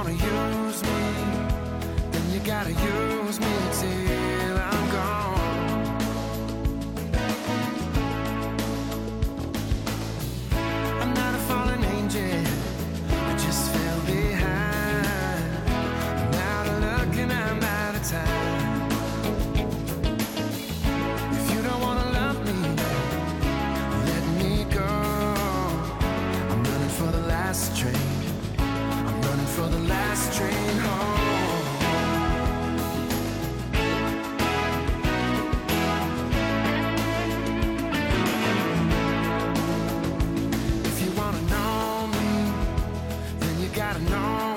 wanna use me, then you gotta use me till I'm gone. I'm not a fallen angel, I just fell behind. I'm out of luck and I'm out of time. If you don't wanna love me, let me go. I'm running for the last train, I'm running for the last train home. If you wanna know me, then you gotta know